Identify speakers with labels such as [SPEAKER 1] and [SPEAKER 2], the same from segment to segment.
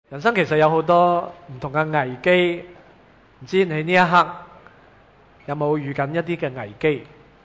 [SPEAKER 1] 人生其實有好多唔同嘅危機，唔知你呢一刻有冇遇緊一啲嘅危機？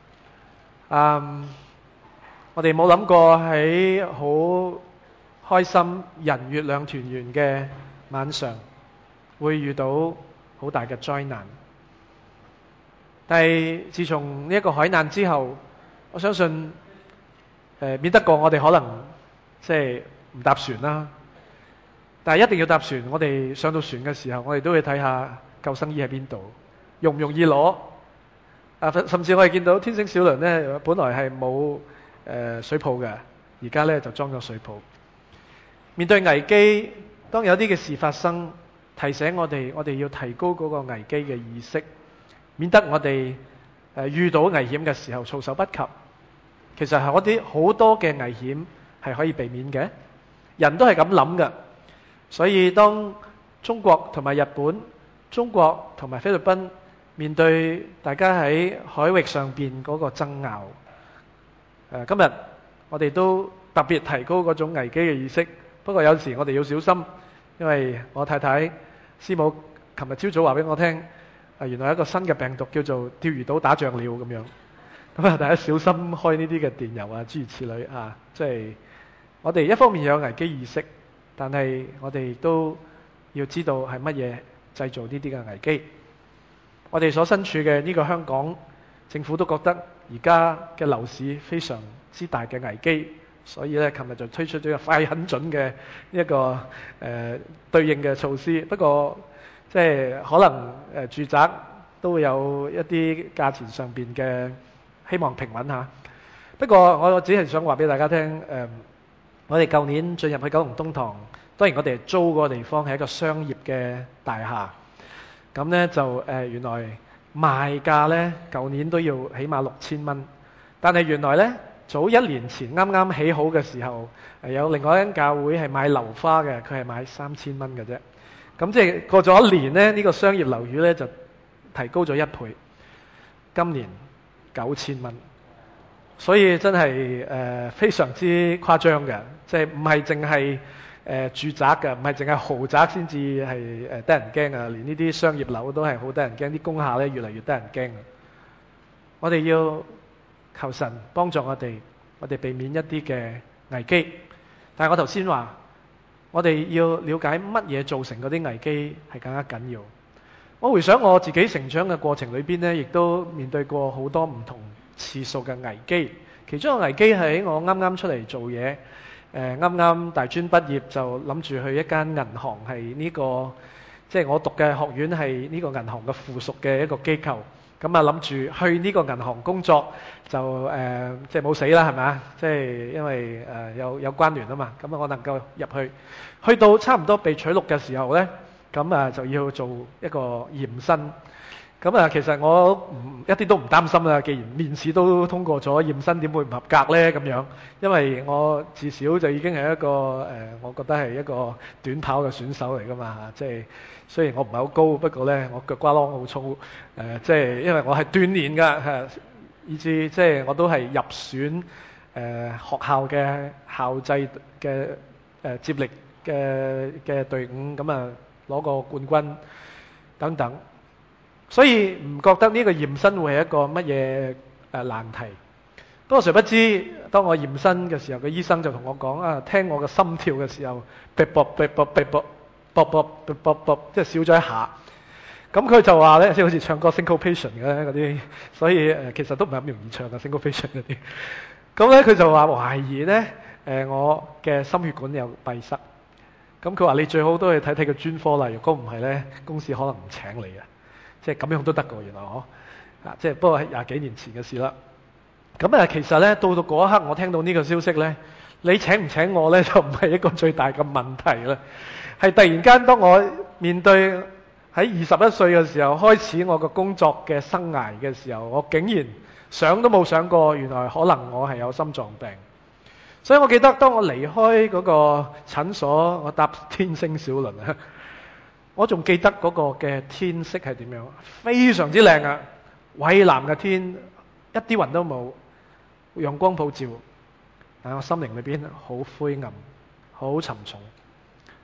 [SPEAKER 1] 我哋冇諗過喺好開心人月兩團圓嘅晚上，會遇到好大嘅災難。但係自從呢一個海難之後，我相信免得過我哋可能即係唔搭船啦。但係一定要搭船，我哋上到船嘅時候，我哋都會睇下救生衣喺邊度，容唔容易攞？甚至我哋見到天星小輪呢，本來係冇水泡嘅，而家呢就裝咗水泡。面對危機，當有啲嘅事發生，提醒我哋要提高嗰個危機嘅意識，免得我哋遇到危險嘅時候措手不及。其實係嗰啲好多嘅危險係可以避免嘅，人都係咁諗嘅。所以當中國同埋日本、中國同埋菲律賓面對大家喺海域上邊嗰個爭拗，今日我哋都特別提高嗰種危機嘅意識。不過有時我哋要小心，因為我太太師母琴日朝早話俾我聽，原來有一個新嘅病毒叫做釣魚島打仗了咁樣。咁啊，大家小心開呢啲嘅電郵啊，諸如此類啊。即係我哋一方面有危機意識，但係我哋都要知道係乜嘢製造呢啲嘅危機。我哋所身處嘅呢個香港政府都覺得而家嘅樓市非常之大嘅危機，所以咧琴日就推出咗個快狠準嘅一個對應嘅措施。不過即係可能住宅都會有一啲價錢上邊嘅希望平穩下。不過我只係想話俾大家聽，我哋舊年進入去九龍東堂，當然我哋租嗰個地方係一個商業嘅大廈，咁呢就原來賣價呢舊年都要起碼6000蚊，但係原來呢早1年前啱啱起好嘅時候，有另外一間教會係賣樓花嘅，佢係賣3000蚊嘅啫。咁即係過咗1年呢，呢個商業樓宇呢就提高咗1倍，今年9000蚊。所以真係非常之誇張嘅，即係唔係淨係住宅嘅，唔係淨係豪宅先至係得人驚啊！連呢啲商業樓都係好得人驚，啲工廈咧越嚟越得人驚。我哋要求神幫助我哋避免一啲嘅危機。但係我頭先話，我哋要了解乜嘢造成嗰啲危機係更加緊要。我回想我自己成長嘅過程裏邊呢，亦都面對過好多唔同次數嘅危機。其中一個危機係我啱啱出嚟做嘢，啱啱大專畢業就諗住去一間銀行，係呢個即係我讀嘅學院係呢個銀行嘅附屬嘅一個機構。咁啊諗住去呢個銀行工作就即係冇死啦，係咪啊？即係因為有關聯啊嘛。咁我能夠入去到差唔多被取錄嘅時候呢，咁啊就要做一個驗身。咁啊，其實我一啲都唔擔心啦。既然面試都通過咗，驗身點會唔合格呢？咁樣，因為我自小就已經係一個我覺得係一個短跑嘅選手嚟噶嘛。即係雖然我唔係好高，不過呢，我腳瓜啷好粗。即係因為我係鍛鍊㗎，以至即係我都係入選學校嘅校際嘅接力嘅隊伍，咁啊攞個冠軍等等。所以唔覺得呢個驗身會係一個乜嘢難題。不過誰不知，當我驗身嘅時候，個醫生就同我講啊，聽我嘅心跳嘅時候，嗶啵嗶啵嗶啵啵啵啵啵啵，即係少咗一下。咁佢就話咧，即係好似唱歌 syncopation 嘅嗰啲，所以其實都唔係咁容易唱嘅 syncopation 嗰啲。咁咧佢就話懷疑咧我嘅心血管有閉塞。咁佢話你最好都去睇睇個專科啦，如果唔係咧，公司可能唔請你啊。即係咁樣都得㗎，原來即係不過係20幾年前嘅事啦。咁其實咧到嗰一刻，我聽到呢個消息咧，你請唔請我咧就唔係一個最大嘅問題啦。係突然間，當我面對喺21歲嘅時候開始我個工作嘅生涯嘅時候，我竟然想都冇想過，原來可能我係有心臟病。所以我記得當我離開嗰個診所，我搭天星小輪啊。我仲記得嗰個嘅天色係點樣，非常之靚啊！蔚藍嘅天，一啲雲都冇，陽光普照。但我心靈裏邊好灰暗，好沉重。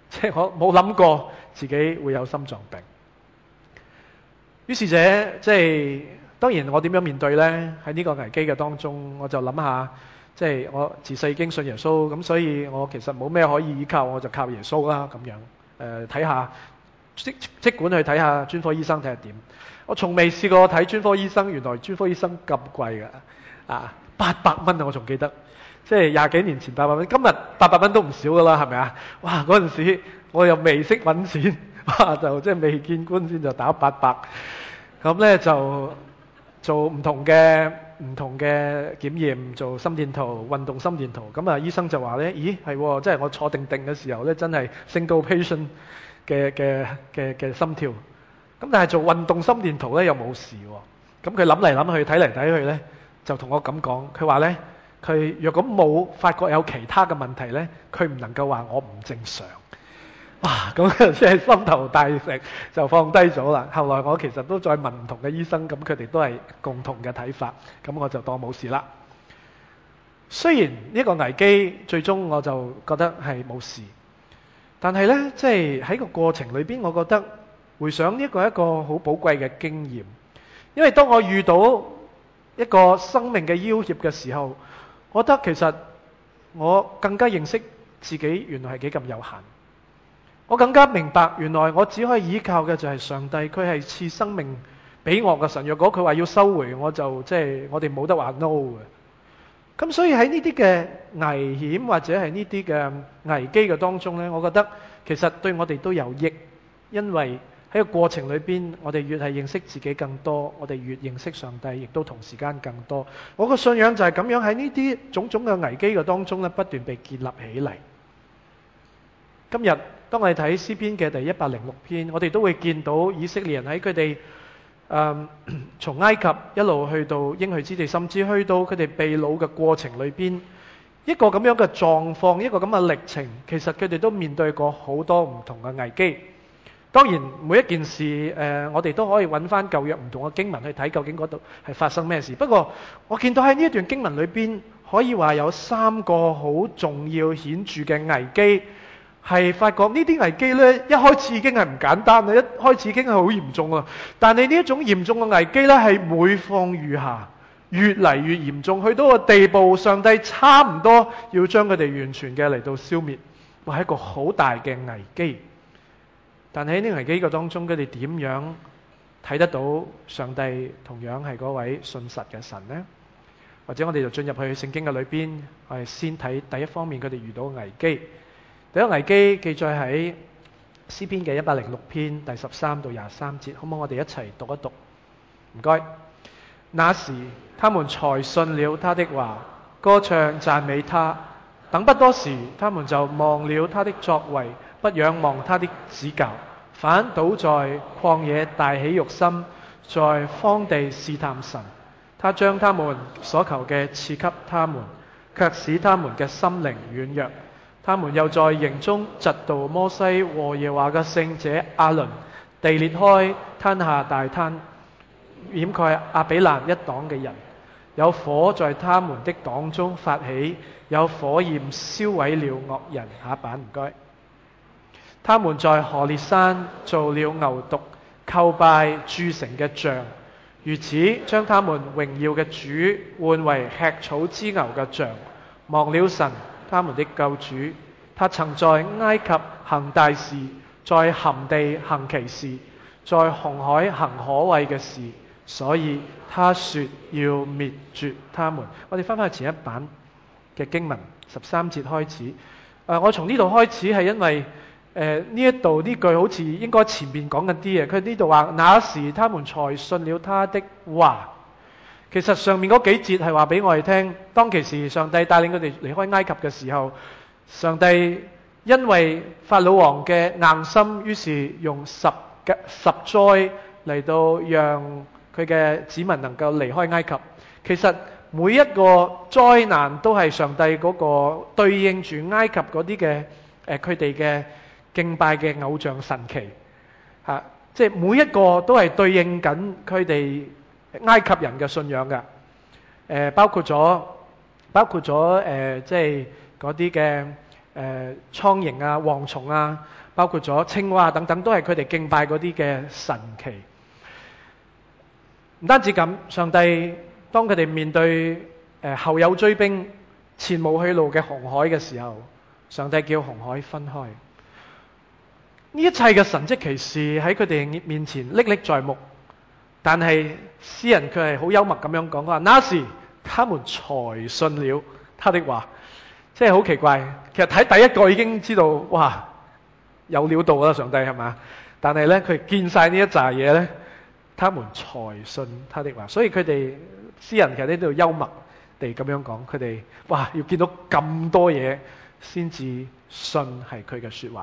[SPEAKER 1] 即係我冇諗過自己會有心臟病。於是者，即係當然我點樣面對呢？喺呢個危機嘅當中，我就諗下，即係我自細已經信耶穌，咁所以我其實冇咩可以依靠，我就靠耶穌啦咁樣。睇下即管去睇下專科醫生睇下點。我從未試過睇專科醫生，原來專科醫生咁貴㗎，800蚊啊！我仲記得，即係20幾年前800蚊，今日800蚊都唔少㗎啦，係咪啊？哇！嗰陣時我又未識揾錢，哇！就即係未見官先就打800，咁呢就做唔同嘅檢驗，做心電圖、運動心電圖。咁啊，醫生就話呢：咦，係喎，即係我坐定嘅時候呢，真係 single patient 嘅心跳。咁但係做運動心電圖咧又冇事喎，咁佢諗嚟諗去睇嚟睇去咧，就同我咁講，佢話咧佢若果冇發覺有其他嘅問題咧，佢唔能夠話我唔正常。哇！咁即係心頭大石就放低咗啦。後來我其實都再問唔同嘅醫生，咁佢哋都係共同嘅睇法，咁我就當冇事啦。雖然呢個危機最終我就覺得係冇事，但係咧即係喺個過程裏邊，我覺得回想呢個一個好寶貴嘅經驗，因為當我遇到一個生命嘅要挾嘅時候，我覺得其實我更加認識自己原來係幾咁有限，我更加明白原來我只可以依靠嘅就係上帝，佢係賜生命俾我嘅神。若果佢話要收回，我就即係我哋冇得話 no 嘅。咁所以喺呢啲嘅危險或者係呢啲嘅危機嘅當中呢，我覺得其實對我哋都有益，因為喺個過程裏邊，我哋越係認識自己更多，我哋越認識上帝，亦都同時間更多。我個信仰就係咁樣喺呢啲種種嘅危機嘅當中咧，不斷被建立起嚟。今日當我哋睇詩篇嘅第106篇，我哋都會見到以色列人喺佢哋從埃及一路去到應許之地，甚至去到佢哋被擄嘅過程裏邊，一個咁樣嘅狀況，一個咁嘅歷程，其實佢哋都面對過好多唔同嘅危機。當然每一件事我哋都可以揾翻舊約唔同嘅經文去睇，究竟嗰度係發生咩事。不過我見到喺呢一段經文裏邊，可以話有3個好重要顯著嘅危機，係發覺呢啲危機呢，一開始已經係唔簡單啦，一開始已經係好嚴重啦。但係呢一種嚴重嘅危機呢，係每況愈下，越嚟越嚴重，去到個地步，上帝差唔多要將佢哋完全嘅嚟到消滅，係一個好大嘅危機。但喺呢個危機嘅當中，佢哋點樣睇得到上帝同樣係嗰位信實嘅神呢？或者我哋就進入去聖經嘅裏邊，我哋先睇第一方面佢哋遇到嘅危機。第一個危機記載喺詩篇嘅106篇第13到23節，好唔好？我哋一齊讀一讀。唔該。那時他們才信了他的話，歌唱讚美他。等不多時，他們就忘了他的作為，不仰望他的指教，反倒在曠野大起欲心，在荒地試探神。他將他們所求嘅賜給他們，卻使他們嘅心靈軟弱。他們又在營中嫉妒摩西和耶和華嘅聖者亞倫，地裂開，吞下大坍，掩蓋亞比蘭一黨嘅人。有火在他們的黨中發起，有火焰燒毀了惡人。下版唔該。他們在何烈山做了牛犢，叩拜鑄成嘅像，如此將他們榮耀嘅主換為吃草之牛嘅像，忘了神他們的救主。他曾在埃及行大事，在含地行奇事，在紅海行可畏嘅事，所以他說要滅絕他們。我哋翻返去前一版嘅經文13節開始。我從呢度開始係因為呢一度呢句好似應該前面講緊啲嘢。佢呢度話那時他們才信了他的話。其實上面嗰幾節係話俾我哋聽，當其時上帝帶領佢哋離開埃及嘅時候，上帝因為法老王嘅硬心，於是用十災嚟到讓佢嘅子民能夠離開埃及。其實每一個災難都係上帝嗰個對應住埃及嗰啲嘅佢哋嘅敬拜嘅偶像神祇嚇，即係每一個都係對應緊佢哋埃及人嘅信仰嘅。包括咗即係嗰啲嘅蒼蠅啊、蝗蟲啊， 包括咗青蛙等等，都係佢哋敬拜嗰啲嘅神祇。唔單止咁，上帝當佢哋面對後有追兵、前無去路嘅紅海嘅時候，上帝叫紅海分開。呢一切嘅神蹟奇事喺佢哋面前歷歷在目，但係詩人佢係好幽默咁樣講，佢話那時他們才信了他的話，即係好奇怪。其實睇第一個已經知道，哇，有料到啦，上帝係嘛？但係呢，佢見晒呢一紮嘢呢，他們才信他的話。所以佢哋詩人其實呢度幽默地咁樣講，佢哋哇要見到咁多嘢先至信係佢嘅說話。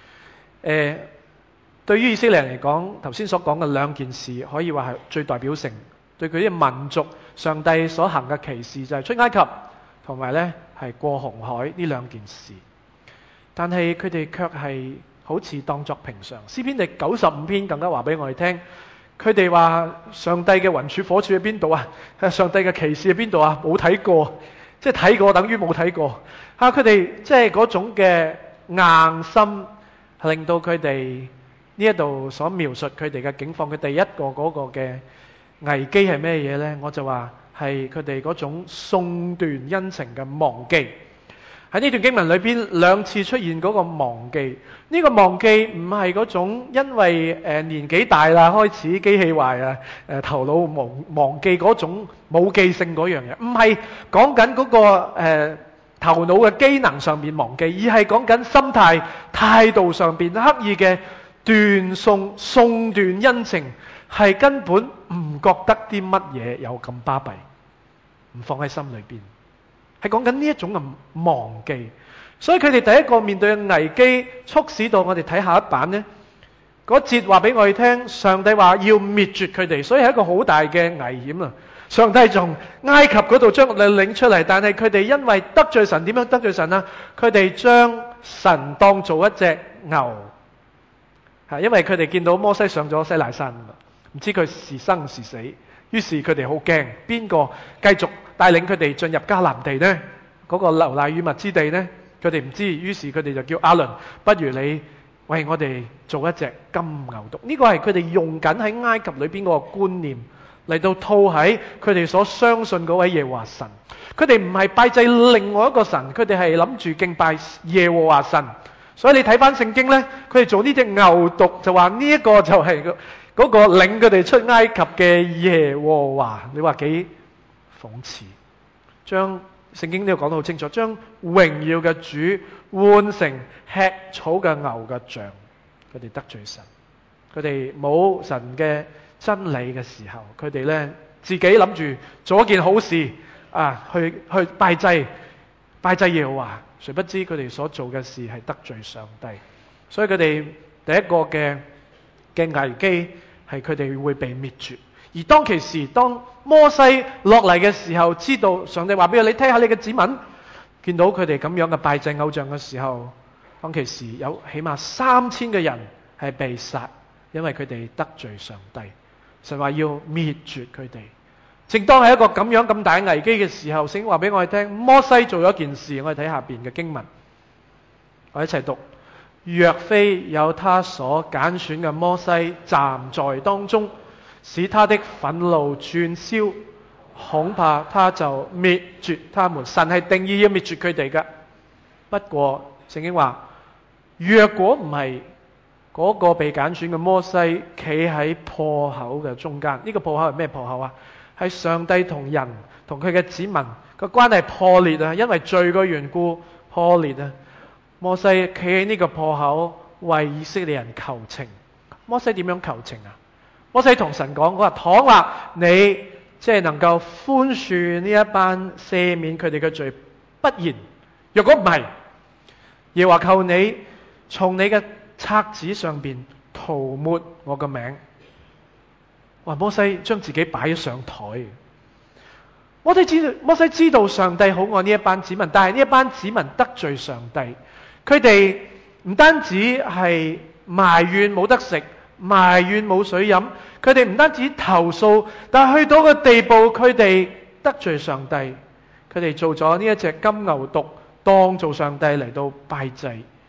[SPEAKER 1] 對於以色列人嚟講，頭先所講嘅兩件事可以話係最代表性，對佢啲民族上帝所行嘅奇事就係出埃及同埋呢係過紅海呢兩件事。但係佢哋卻係好似當作平常。詩篇第95篇更加話俾我哋聽，佢哋話上帝嘅雲柱火柱喺邊度啊？上帝嘅奇事喺邊度啊？冇睇過，即係睇過等於冇睇過。佢哋即係嗰種嘅硬心，令到佢哋呢一度所描述佢哋嘅境況，佢第一個嗰個嘅危機係咩嘢呢？我就話係佢哋嗰種送斷恩情嘅忘記。喺呢段經文裏邊兩次出現嗰個忘記，呢個忘記唔係嗰種因為年紀大啦開始機器壞啊，頭腦忘記嗰種冇記性嗰樣嘢，唔係講緊嗰個頭腦嘅機能上面忘記，而係講緊心態態度上邊刻意嘅送斷恩情，係根本唔覺得啲乜嘢有咁巴閉，唔放喺心裏邊。係講緊呢一種嘅忘記，所以佢哋第一個面對嘅危機，促使到我哋睇下一版呢。嗰節話俾我哋聽，上帝話要滅絕佢哋，所以係一個好大嘅危險啊！上帝從埃及嗰度將我哋領出嚟，但係佢哋因為得罪神，點樣得罪神啊？佢哋將神當做一隻牛，因為佢哋見到摩西上咗西奈山，唔知佢是生是死。於是佢哋好驚，邊個繼續帶領佢哋進入迦南地呢？嗰個流奶與蜜之地呢？佢哋唔知，於是佢哋就叫亞倫，不如你為我哋做一隻金牛犢。呢個係佢哋用緊喺埃及裏邊嗰個觀念嚟到套喺佢哋所相信嗰位耶和華神。佢哋唔係拜祭另外一個神，佢哋係諗住敬拜耶和華神。所以你睇翻聖經呢，佢哋做呢隻牛犢就話呢一個就係嗰個領佢哋出埃及嘅耶和華。你話幾諷刺？將聖經呢度講得好清楚，將榮耀嘅主換成吃草嘅牛嘅像。佢哋得罪神，佢哋冇神嘅真理嘅時候，佢哋呢自己諗住做一件好事啊，去拜祭耶和華。誰不知佢哋所做嘅事係得罪上帝，所以佢哋第一個嘅危機係佢哋會被滅絕。而當其時，當摩西落嚟嘅時候，知道上帝話俾佢，你睇下你嘅子民，見到佢哋咁樣嘅拜祭偶像嘅時候，當其時有起碼3000嘅人係被殺，因為佢哋得罪上帝。神話要滅絕佢哋。正當係一個咁樣咁大危機嘅時候，聖經話俾我哋聽，摩西做咗一件事，我哋睇下邊嘅經文，我一齊讀。若非有他所揀選嘅摩西站在當中，使他的憤怒轉消，恐怕他就滅絕他們。神係定義要滅絕佢哋嘅。不過聖經話，若果唔係嗰個被揀選嘅摩西企喺破口嘅中間，呢個破口係咩破口啊？係上帝同人同佢嘅子民個關係破裂啊，因為罪嘅緣故破裂啊。摩西企喺呢個破口為以色列人求情。摩西點樣求情啊？摩西同神講，我話倘若你即係能夠寬恕呢一班，赦免佢哋嘅罪，不然若果唔係，耶和華求你從你嘅冊子上邊塗抹我個名。話摩西將自己擺上台。摩西知道上帝好愛呢一班子民，但係呢一班子民得罪上帝，佢哋唔單止係埋怨冇得食，埋怨冇水飲，佢哋唔單止投訴，但係去到個地步，佢哋得罪上帝，佢哋做咗呢一隻金牛犢當做上帝嚟到拜祭，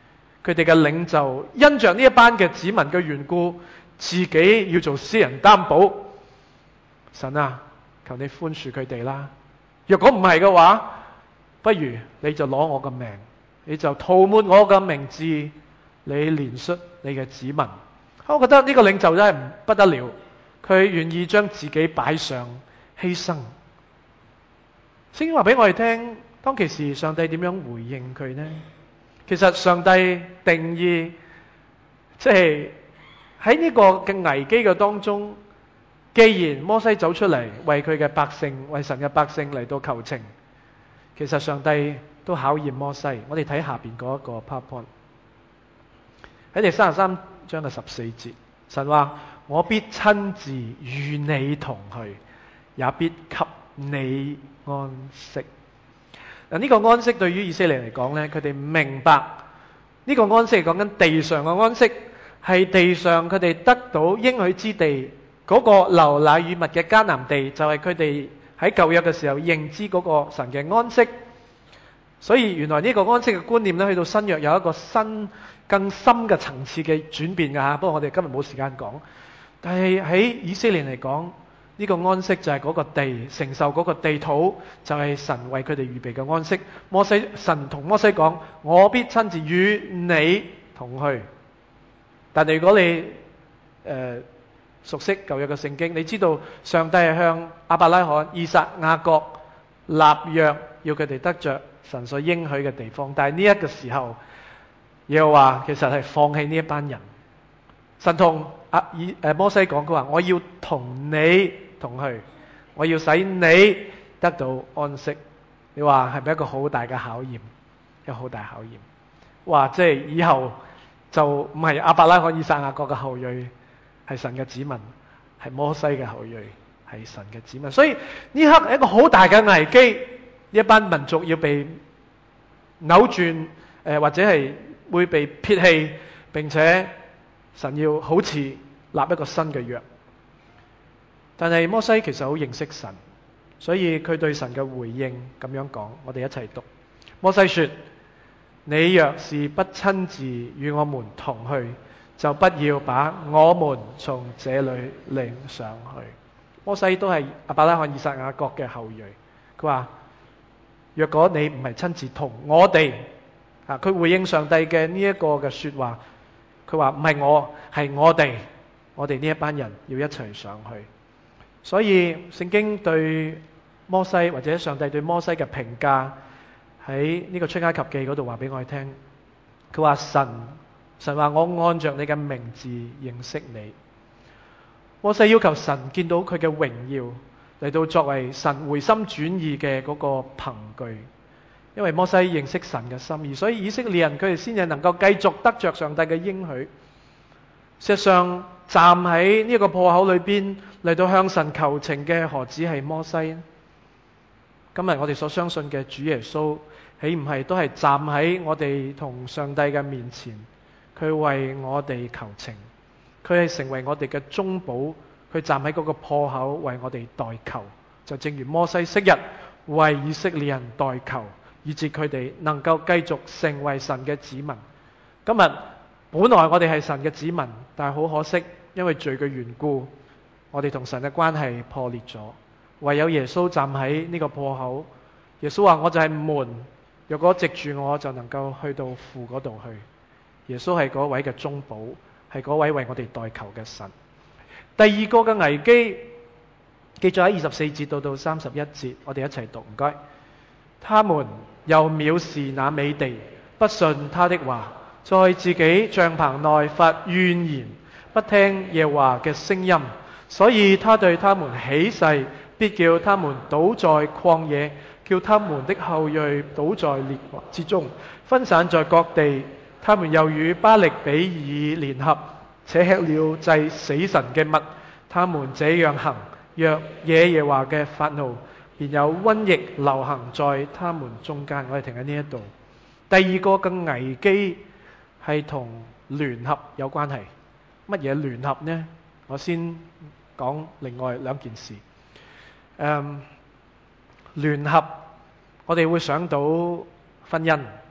[SPEAKER 1] 佢哋嘅領袖因着呢一班嘅子民嘅緣故，自己要做私人擔保。神啊，求你寬恕佢哋啦。若果唔係嘅話，不如你就攞我嘅命，你就塗抹我嘅名字，你憐恤你嘅子民。我覺得呢個領袖真係不得了，佢願意將自己擺上犧牲。聖經話俾我哋聽，當其時上帝點樣回應佢呢？其實上帝定義，即係喺呢個嘅危機嘅當中，既然摩西走出嚟為佢嘅百姓，為神嘅百姓嚟到求情，其實上帝都考驗摩西。我哋睇下邊嗰一個 PowerPoint， 喺第33章嘅14節，神話我必親自與你同去，也必給你安息。嗱，呢個安息對於以色列嚟講呢，佢哋明白呢個安息係講緊地上嘅安息，係地上佢哋得到應許之地嗰個流奶與蜜嘅迦南地，就係佢哋喺舊約嘅時候認知嗰個神嘅安息。所以原來呢個安息嘅觀念咧，去到新約有一個更深嘅層次嘅轉變㗎嚇。不過我哋今日冇時間講。但係喺以色列嚟講，呢個安息就係嗰個地，承受嗰個地土，就係神為佢哋預備嘅安息。神同摩西講：我必親自與你同去。但係如果你熟悉舊約嘅聖經，你知道上帝係向亞伯拉罕、以撒、雅各立約，要佢哋得着神所應許嘅地方。但係呢一個時候，耶和華其實係放棄呢一班人。神同摩西講，佢話：我要同你同去，我要使你得到安息。你話係咪一個好大嘅考驗？一個好大考驗。哇！即係以後就唔係亞伯拉罕、以撒、雅各嘅後裔，係神嘅子民，係摩西嘅後裔，係神嘅子民。所以呢刻係一個好大嘅危機，一班民族要被扭轉，或者係會被撇棄，並且神要好似立一個新嘅約。但係摩西其實好認識神，所以佢對神嘅回應咁樣講，我哋一齊讀。摩西說：你若是不親自與我們同去，就不要把我們從這裏領上去。摩西都係亞伯拉罕、以撒、雅各嘅後裔。佢話：若果你唔係親自同我哋，佢回應上帝嘅呢一個嘅說話，佢話唔係我，係我哋呢一班人要一齊上去。所以聖經對摩西，或者上帝對摩西嘅評價，喺呢個出埃及記嗰度話俾我哋聽。佢話神話我按着你嘅名字認識你。摩西要求神見到佢嘅榮耀，嚟到作為神回心轉意嘅嗰個憑據。因為摩西認識神嘅心意，所以以色列人佢哋先至能夠繼續得着上帝嘅應許。事實上，站喺呢個破口裏邊嚟到向神求情嘅，何止係摩西呢？今日我哋所相信嘅主耶穌，豈唔係都係站喺我哋同上帝嘅面前，佢為我哋求情，佢係成為我哋嘅中保，佢站喺嗰個破口為我哋代求，就正如摩西昔日為以色列人代求，以致佢哋能夠繼續成為神嘅子民。今日本來我哋係神嘅子民，但係好可惜，因為罪嘅緣故，我哋同神嘅關係破裂咗。唯有耶穌站喺呢個破口，耶穌話：我就係門，若果藉住我就能夠去到父嗰度去。耶穌係嗰位嘅中保，係嗰位為我哋代求嘅神。第二個嘅危機記載喺24節到31節，我哋一齊讀，唔該。他們又藐視那美地，不信他的話，在自己帳棚內發怨言，不聽耶和華嘅聲音，所以他對他們起誓，必叫他們倒在曠野，叫他們的後裔倒在列國之中，分散在各地。他們又與巴力比爾聯合，且吃了祭死神嘅物。他們這樣行，若惹耶和華嘅發怒，便有瘟疫流行在他們中間。我哋停喺呢一度。第二個嘅危機係同聯合有關係。乜嘢聯合呢？我先講另外兩件事。聯合，我哋會想到婚姻，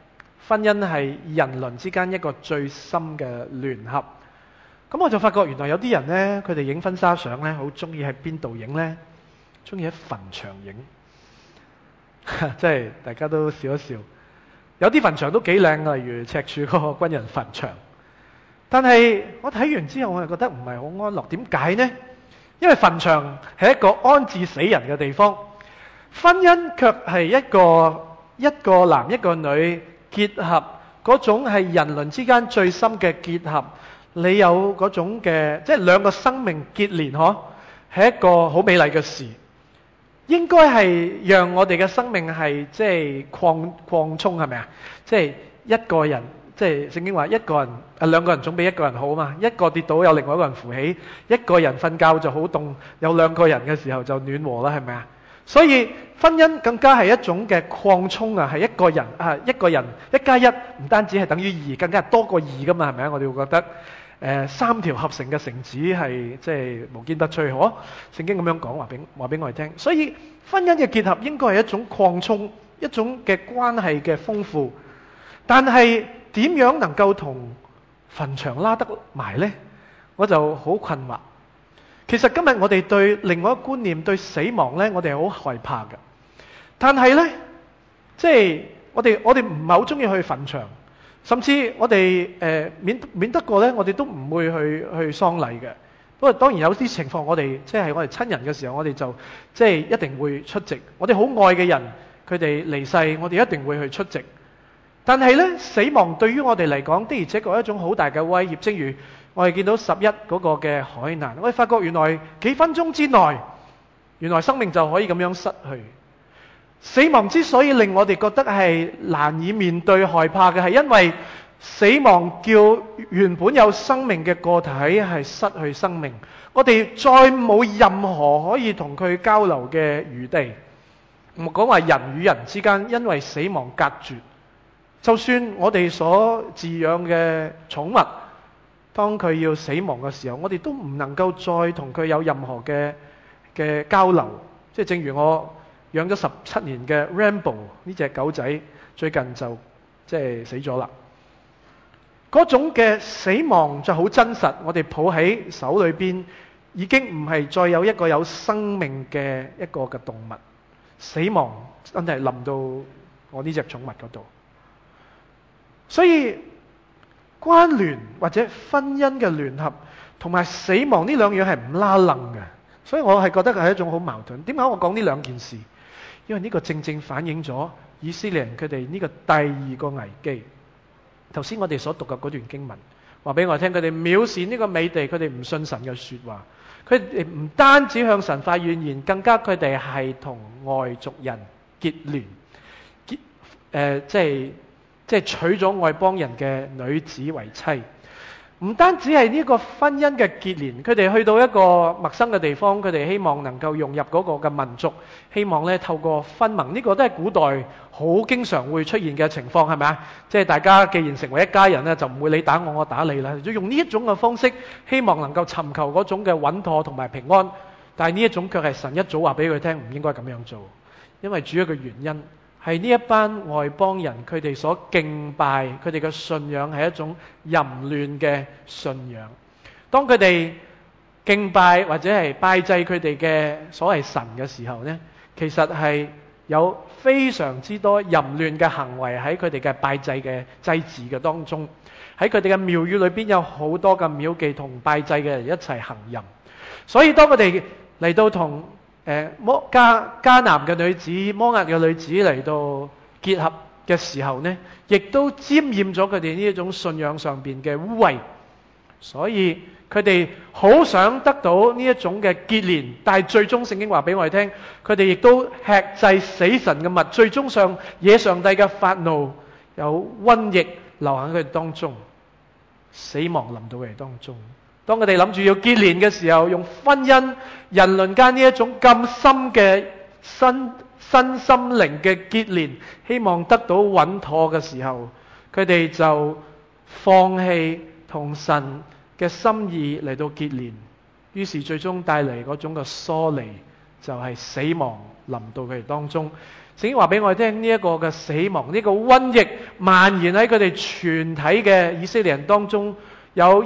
[SPEAKER 1] 婚姻係人倫之間一個最深嘅聯合。咁我就發覺原來有啲人呢，佢哋影婚紗相呢，好中意喺邊度影呢？中意喺墳場影，即係大家都笑一笑。有啲墳場都幾靚，例如赤柱嗰個軍人墳場。但係我睇完之後，我係覺得唔係好安樂。點解呢？因為墳場係一個安置死人嘅地方，婚姻卻係一個男一個女結合，嗰種係人倫之間最深嘅結合。你有嗰種嘅，即係兩個生命結連，係一個好美麗嘅事。應該係讓我哋嘅生命係即係擴充，係咪啊？即係一個人，即係聖經話一個人兩個人總比一個人好嘛。一個跌倒有另外一個人扶起，一個人瞓覺就好凍，有兩個人嘅時候就暖和啦，係咪啊？所以婚姻更加係一種嘅擴充啊，係一個人一加一唔單止係等於二，更加係多過二噶嘛，係咪啊？我哋會覺得三條合成嘅繩子係即係無堅不摧，聖經咁樣講，話俾我哋聽。所以婚姻嘅結合應該係一種擴充，一種嘅關係嘅豐富。但係點樣能夠同墳場拉得埋呢？我就好困惑。其實今日我哋對另外一個觀念，對死亡呢，我哋係好害怕嘅。但係呢，即係我哋唔係好中意去墳場。甚至我哋免得過呢，我哋都唔會去喪禮嘅。不過當然有啲情況，我哋即係我哋親人嘅時候，我哋就即係一定會出席。我哋好愛嘅人，佢哋離世，我哋一定會去出席。但係呢，死亡對於我哋嚟講，的而且確係一種好大嘅威脅。正如我哋見到11嗰個嘅海難，我哋發覺原來幾分鐘之內，原來生命就可以咁樣失去。死亡之所以令我哋覺得係難以面對害怕嘅，係因為死亡叫原本有生命嘅個體係失去生命，我哋再冇任何可以同佢交流嘅餘地。唔講話人與人之間因為死亡隔絕，就算我哋所飼養嘅寵物，當佢要死亡嘅時候，我哋都唔能夠再同佢有任何嘅交流。即係正如我養咗17年嘅 Rambo 呢隻狗仔，最近就即係死咗啦。嗰種嘅死亡就好真實，我哋抱喺手裏邊，已經唔係再有一個有生命嘅一個嘅動物。死亡真係臨到我呢隻寵物嗰度。所以關聯或者婚姻嘅聯合同埋死亡呢兩樣係唔拉楞嘅。所以我係覺得係一種好矛盾。點解我講呢兩件事？因為呢個正正反映咗以色列人佢哋呢個第二個危機。頭先我哋所讀嘅嗰段經文話俾我聽，佢哋藐視呢個美地，佢哋唔信神嘅說話，佢哋唔單止向神發怨言，更加佢哋係同外族人結聯，即係娶咗外邦人嘅女子為妻。唔單止係呢個婚姻嘅結連，佢哋去到一個陌生嘅地方，佢哋希望能夠融入嗰個嘅民族，希望咧透過婚盟，呢個都係古代好經常會出現嘅情況，係咪啊？即係大家既然成為一家人咧，就唔會你打我，我打你啦，就用呢一種嘅方式，希望能夠尋求嗰種嘅穩妥同埋平安。但係呢一種卻係神一早話俾佢聽唔應該咁樣做，因為主要嘅原因係呢一班外邦人佢哋所敬拜，佢哋嘅信仰係一種淫亂嘅信仰。當佢哋敬拜或者係拜祭佢哋嘅所謂神嘅時候呢，其實係有非常之多淫亂嘅行為喺佢哋嘅拜祭嘅祭祀嘅當中。喺佢哋嘅廟宇裏邊有好多嘅廟妓同拜祭嘅人一齊行淫。所以當佢哋嚟到同迦南嘅女子、摩押嘅女子嚟到結合嘅時候呢，亦都沾染咗佢哋呢一種信仰上邊嘅污穢，所以佢哋好想得到呢一種嘅結連，但係最終聖經話俾我哋聽，佢哋亦都吃祭死神嘅物，最終上惹上帝嘅發怒，有瘟疫流行喺佢哋當中，死亡臨到佢哋當中。當佢哋諗住要結連嘅時候，用婚姻人倫間呢一種咁深嘅身心靈嘅結連，希望得到穩妥嘅時候，佢哋就放棄同神嘅心意嚟到結連，於是最終帶嚟嗰種嘅疏離，就係死亡臨到佢哋當中。 聖經話俾我哋聽，呢一個嘅死亡，呢個瘟疫蔓延喺佢哋全體嘅以色列人當中，有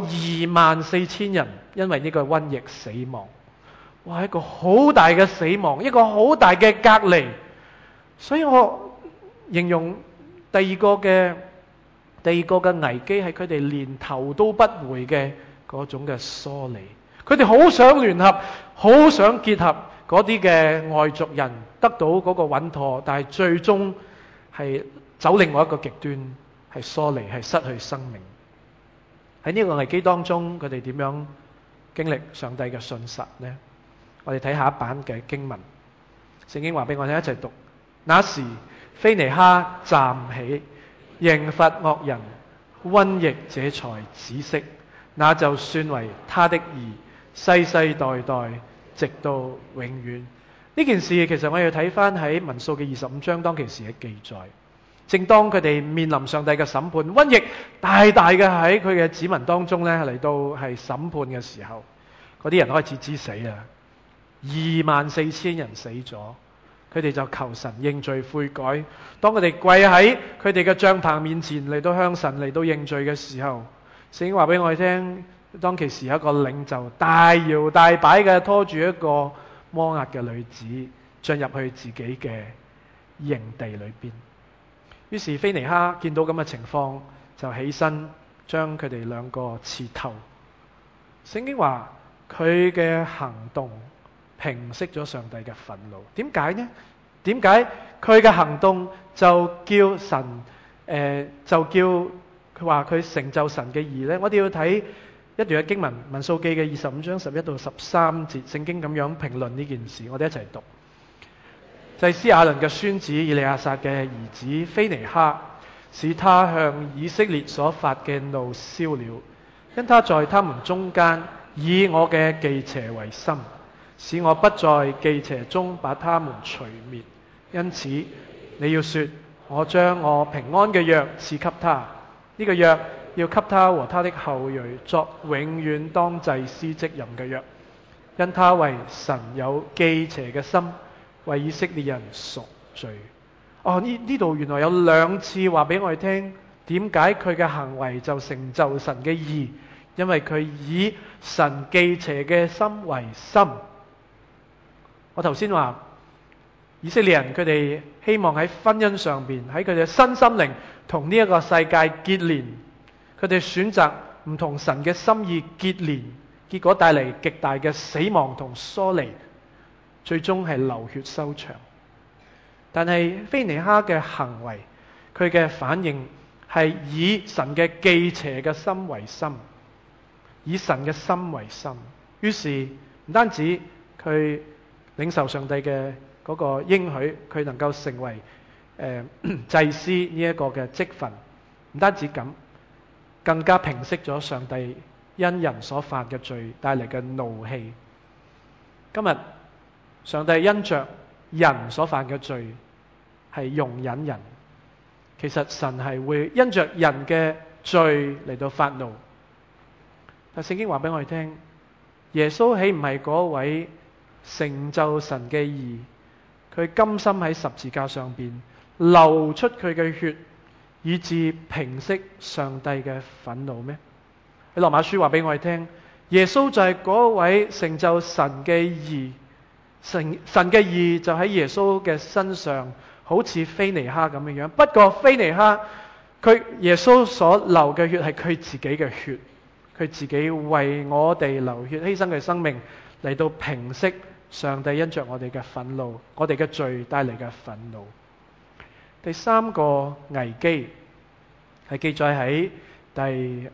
[SPEAKER 1] 24,000人因為呢個瘟疫死亡。哇！一個好大嘅死亡，一個好大嘅隔離。所以我形容第二個嘅危機係佢哋連頭都不回嘅嗰種嘅疏離。佢哋好想聯合，好想結合嗰啲嘅外族人，得到嗰個穩妥，但係最終係走另外一個極端，係疏離，係失去生命。喺呢個危機當中，佢哋點樣經歷上帝嘅信實呢？我哋睇下一版嘅經文，聖經話俾我哋一齊讀。那時非尼哈站起，刑罰惡人，瘟疫這才止息，那就算為他的義，世世代代直到永遠。呢件事其實我要睇翻喺民數記25章當其時嘅記載。正當佢哋面臨上帝嘅審判，瘟疫大大嘅喺佢嘅子民當中咧嚟到係審判嘅時候，嗰啲人開始知死啦。24,000人死咗，佢哋就求神認罪悔改。當佢哋跪喺佢哋嘅帳篷面前嚟到向神嚟到認罪嘅時候，聖經話俾我哋聽，當其時有一個領袖大搖大擺嘅拖住一個摩押嘅女子進入去自己嘅營地裏邊。於是非尼哈見到咁嘅情況，就起身將佢哋兩個刺透。聖經話佢嘅行動平息咗上帝嘅憤怒。點解呢？點解佢嘅行動就叫神就叫佢話佢成就神嘅義呢？我哋要睇一段嘅經文，民數記嘅25章11到13節，聖經咁樣評論呢件事，我哋一齊讀。祭司亞倫嘅孫子以利亞撒嘅兒子非尼哈，使他向以色列所發嘅怒消了，因他在他們中間以我嘅忌邪為心，使我不在忌邪中把他們除滅。因此你要說，我將我平安嘅約賜給他，呢個約要給他和他的後裔作永遠當祭司職任嘅約，因他為神有忌邪嘅心，為以色列人贖罪。呢度原來有兩次話俾我哋聽，點解佢嘅行為就成就神嘅義？因為佢以神忌邪嘅心為心。我頭先話以色列人佢哋希望喺婚姻上邊，喺佢哋嘅身心靈同呢一個世界結連，佢哋選擇唔同神嘅心意結連，結果帶嚟極大嘅死亡同疏離，最終係流血收場。但係非尼哈嘅行為，佢嘅反應係以神嘅忌邪嘅心為心，以神嘅心為心。於是唔單止佢領受上帝嘅嗰個應許，佢能夠成為祭司呢一個嘅職分，唔單止咁，更加平息咗上帝因人所犯嘅罪帶嚟嘅怒氣。今日上帝因着人所犯嘅罪係容忍人，其實神係會因着人嘅罪嚟到發怒。但聖經話俾我哋聽，耶穌豈唔係嗰位成就神嘅義，佢甘心喺十字架上邊流出佢嘅血，以致平息上帝嘅憤怒咩？喺羅馬書話俾我哋聽，耶穌就係嗰位成就神嘅義，神嘅義就喺耶穌嘅身上，好似非尼哈咁樣樣。不過非尼哈耶穌所流嘅血係佢自己嘅血，佢自己為我哋流血犧牲嘅生命嚟到平息上帝因着我哋嘅憤怒，我哋嘅罪帶嚟嘅憤怒。第三個危機係記載喺第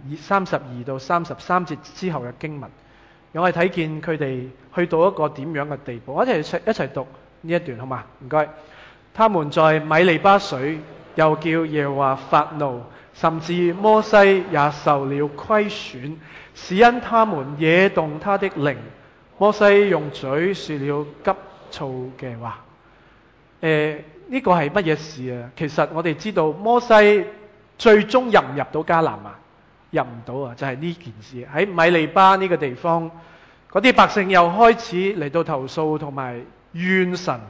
[SPEAKER 1] 32到33節之後嘅經文，我哋睇見佢哋去到一個點樣嘅地步。我哋一齊讀呢一段好嗎？唔該。他們在米利巴水，又叫耶和華發怒，甚至摩西也受了虧損，是因他們惹動他的靈。摩西用嘴說了急躁嘅話。呢個係乜嘢事啊？其實我哋知道摩西最終入唔入到迦南啊？入唔到啊！就係呢件事喺米利巴呢個地方，嗰啲百姓又開始嚟到投訴同埋怨神，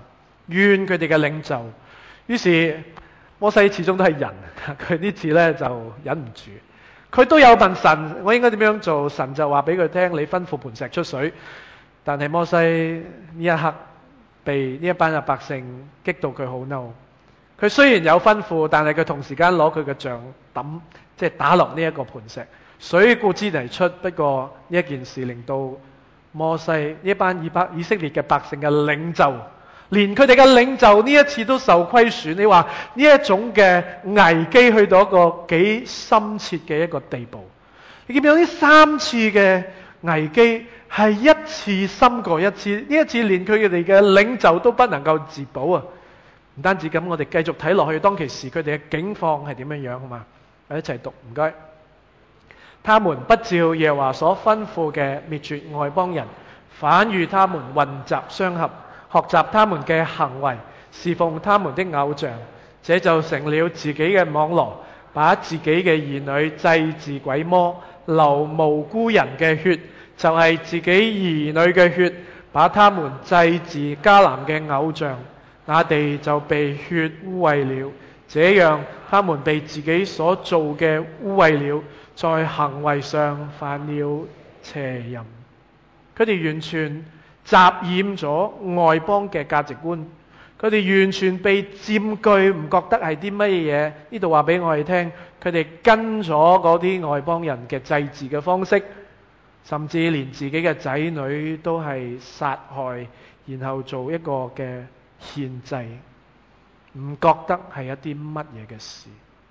[SPEAKER 1] 怨佢哋嘅領袖。於是摩西始終都係人，佢呢次呢就忍唔住，佢都有問神，我應該點樣做？神就話俾佢聽，你吩咐磐石出水。但係摩西呢一刻被呢一班嘅百姓激到佢好嬲。佢雖然有吩咐，但係佢同時間攞佢嘅杖抌，即係打落呢一個磐石。水固之而出，不過呢一件事令到摩西呢一班以色列嘅百姓嘅領袖，連佢哋嘅領袖呢一次都受虧損。你話呢一種嘅危機去到一個幾深切嘅一個地步？你見唔見到呢3次嘅危機係一次深過一次？呢一次連佢哋嘅領袖都不能夠自保啊！唔單止咁，我哋繼續睇落去，當其時佢哋嘅境況係點樣樣？好嘛，我哋一齊讀，唔該。他們不照耶和華所吩咐嘅滅絕外邦人，反與他們混雜相合，學習他們嘅行為，侍奉他們的偶像，這就成了自己嘅網羅，把自己嘅兒女祭祀鬼魔，流無辜人嘅血，就係自己兒女嘅血，把他們祭祀迦南嘅偶像，那地就被血污穢了。這樣他們被自己所做嘅污穢了，在行為上犯了邪淫。佢哋完全習染咗外邦嘅價值觀，佢哋完全被佔據，唔覺得係啲乜嘢。呢度話俾我哋聽，佢哋跟咗嗰啲外邦人嘅祭祀嘅方式，甚至連自己嘅仔女都係殺害，然後做一個嘅獻祭，唔覺得係一啲乜嘢嘅事。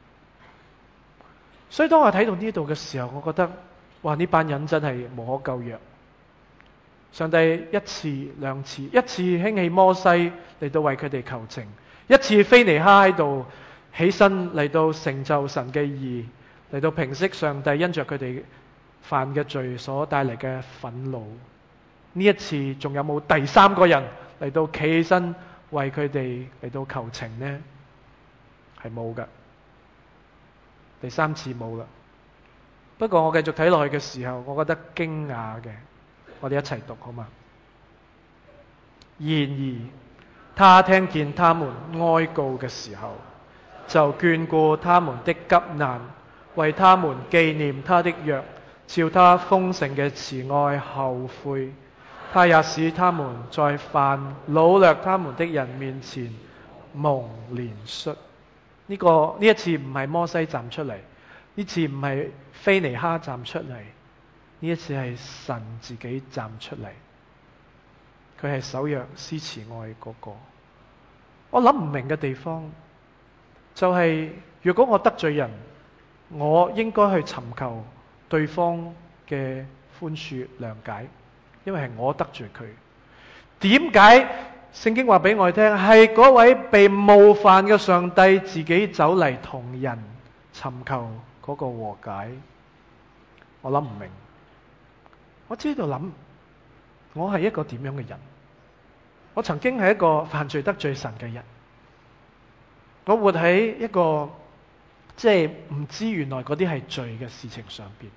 [SPEAKER 1] 所以當我睇到呢度嘅時候，我覺得哇，呢班人真係無可救藥。上帝一次兩次，一次興起摩西嚟到為佢哋求情，一次非尼哈喺度起身嚟到成就神嘅義，嚟到平息上帝因着佢哋犯嘅罪所帶嚟嘅憤怒。呢一次仲有冇第3個人嚟到企起身為佢哋嚟到求情呢？係冇㗎，第3次冇啦。不過我繼續睇落去嘅時候，我覺得驚訝嘅，我哋一齊讀好嗎？然而他聽見他們哀告嘅時候，就眷顧他們的急難，為他們紀念他的約，照他豐盛嘅慈愛後悔。他也使他們在犯擄掠他們的人面前蒙憐恤。呢一次唔係摩西站出嚟，呢次唔係非尼哈站出嚟，呢一次係神自己站出嚟。佢係守約施慈愛嗰個。我諗唔明嘅地方就係，如果我得罪人，我應該去尋求對方嘅寬恕諒解，因為係我得罪佢。點解聖經話俾我哋聽，係嗰位被冒犯嘅上帝自己走嚟同人尋求嗰個和解？我諗唔明。我知道諗，我係一個點樣嘅人？我曾經係一個犯罪得罪神嘅人，我活喺一個即係唔知原來嗰啲係罪嘅事情上邊，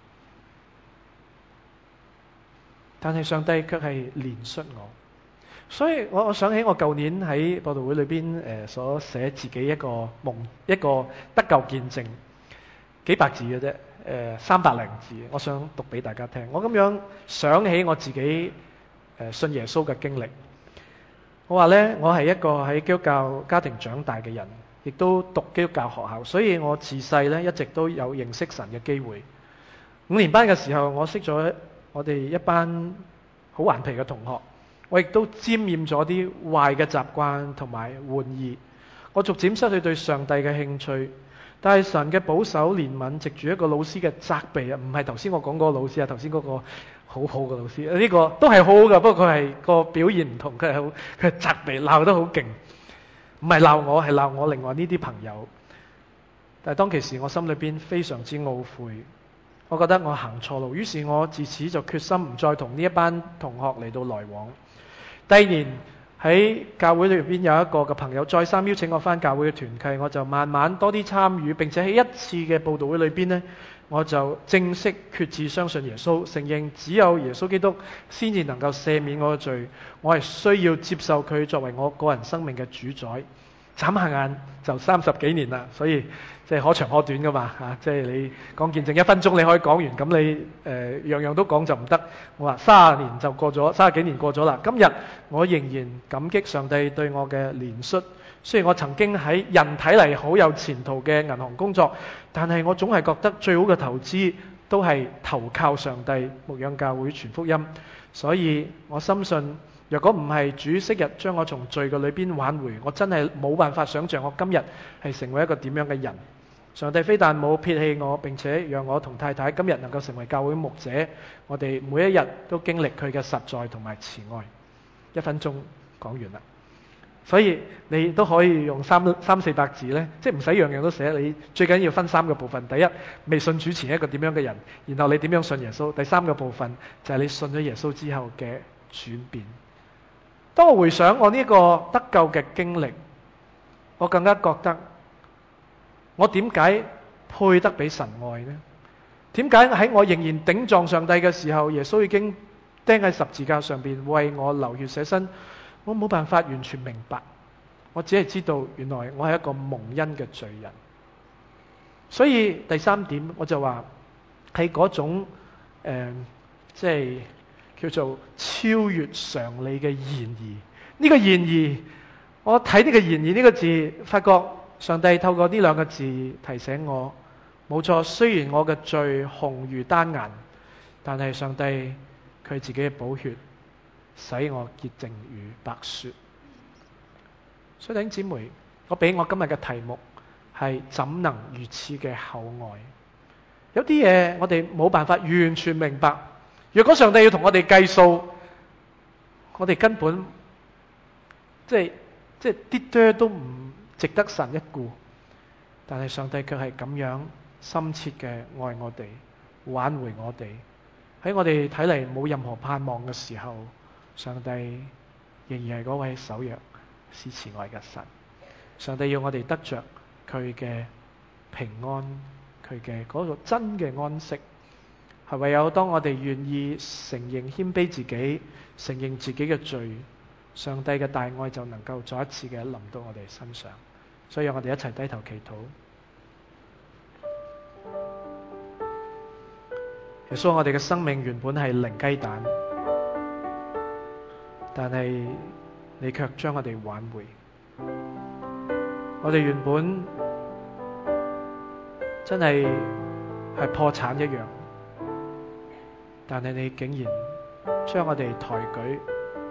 [SPEAKER 1] 但係上帝卻係憐恤我。所以我想起我舊年喺佈道會裏邊所寫自己一個得救見證，幾百字嘅啫，300零字，我想讀俾大家聽。我咁樣想起我自己信耶穌嘅經歷。我話呢，我係一個喺基督教家庭長大嘅人，亦都讀基督教學校，所以我自細呢一直都有認識神嘅機會。5年班嘅時候，我識咗我哋一班好頑皮嘅同學，我亦都沾染咗啲壞嘅習慣同埋玩意，我逐漸失去對上帝嘅興趣。但係神嘅保守憐憫，藉住一個老師嘅責備啊，唔係頭先我講嗰個老師啊，頭先嗰個好好嘅老師，呢個都係好好嘅，不過佢係個表現唔同，佢係責備鬧得好勁，唔係鬧我，係鬧我另外呢啲朋友。但係當其時我心裏邊非常之懊悔，我覺得我行錯路，於是我自此就決心唔再同呢一班同學嚟到來往。第二年喺教會裏邊有一個嘅朋友再三邀請我返教會嘅團契，我就慢慢多啲參與，並且喺一次嘅佈道會裏邊呢， 我就正式決志相信耶穌，承認只有耶穌基督先至能夠赦免我嘅罪，我係需要接受佢作為我個人生命嘅主宰。眨下眼就30幾年啦，所以即係可長可短噶嘛嚇，即係你講見證1分鐘你可以講完，咁你樣樣都講就唔得。我話30年就過咗，30幾年過咗啦。今日我仍然感激上帝對我嘅憐恤。雖然我曾經喺人睇嚟好有前途嘅銀行工作，但係我總係覺得最好嘅投資都係投靠上帝，牧養教會傳福音。所以我深信，若果唔係主昔日將我從罪嘅裏邊挽回，我真係冇辦法想像我今日係成為一個點樣嘅人。上帝非但冇撇棄我，並且讓我同太太今日能夠成為教會牧者，我哋每一日都經歷佢嘅實在同埋慈愛。1分鐘講完啦。所以你都可以用300-400字呢，即係唔使樣樣都寫，你最緊要分3個部分。第一，未信主前一個點樣嘅人，然後你點樣信耶穌。第3個部分就係你信咗耶穌之後嘅轉變。當我回想我呢個得救嘅經歷，我更加覺得我點解配得俾神愛呢？點解喺我仍然頂撞上帝嘅時候，耶穌已經釘喺十字架上邊為我流血捨身？我冇辦法完全明白，我只係知道原來我係一個蒙恩嘅罪人。所以第3點我就話係嗰種即係叫做超越常理嘅然而。呢個然而，我睇呢個然而呢個字，發覺上帝透過呢2個字提醒我，冇錯，雖然我嘅罪紅如丹顏，但係上帝佢自己嘅寶血使我潔淨如白雪。所以弟兄姊妹，我俾我今日嘅題目係怎能如此嘅厚愛。有啲嘢我哋冇辦法完全明白，若果上帝要同我哋計數，我哋根本即係啲多都唔值得神一顧。但係上帝卻係咁樣深切嘅愛我哋，挽回我哋。喺我哋睇嚟冇任何盼望嘅時候，上帝仍然係嗰位守約施慈愛嘅神。上帝要我哋得着佢嘅平安，佢嘅嗰個真嘅安息，係唯有當我哋願意承認謙卑自己，承認自己嘅罪，上帝嘅大愛就能夠再一次嘅臨到我哋身上。所以讓我哋一齊低頭祈禱。耶穌，我哋嘅生命原本係零雞蛋，但係你卻將我哋挽回。我哋原本真係破產一樣，但係你竟然將我哋抬舉。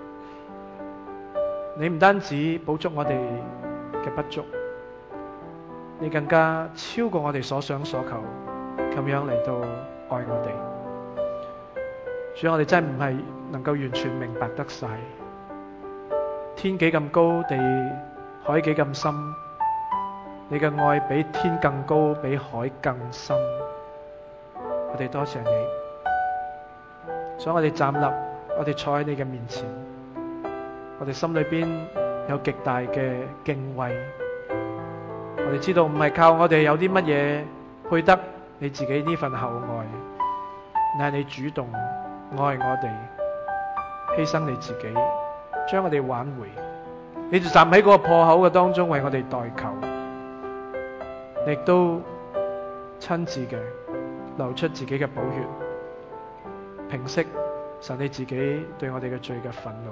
[SPEAKER 1] 你唔單止補足我哋嘅不足，你更加超過我哋所想所求，咁樣嚟到愛我哋。主，我哋真係唔係能夠完全明白得晒，天幾咁高，地海幾咁深，你嘅愛比天更高，比海更深。我哋多謝你，所以我哋站立，我哋坐喺你嘅面前，我哋心裏邊有極大嘅敬畏。我哋知道唔係靠我哋有啲乜嘢配得你自己呢份厚愛，但係你主動愛我哋，犧牲你自己，將我哋挽回。你就站喺嗰個破口嘅當中為我哋代求，你亦都親自嘅流出自己嘅寶血，平息神你自己對我哋嘅罪嘅憤怒。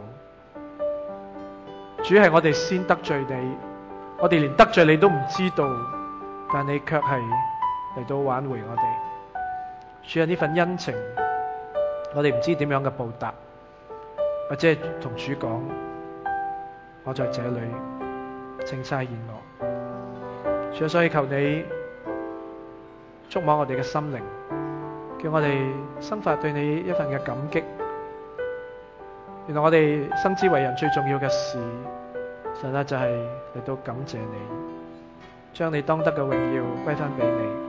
[SPEAKER 1] 主，係我哋先得罪你，我哋連得罪你都唔知道，但你卻係嚟到挽回我哋。主啊，呢份恩情我哋唔知點樣嘅報答，或者係同主講，我在這裏，請差遣我。主啊，所以求你觸摸我哋嘅心靈，叫我哋生發對你一份嘅感激。原來我哋生之為人最重要嘅事，神啊，就係嚟到感謝你，將你當得嘅榮耀歸翻俾你。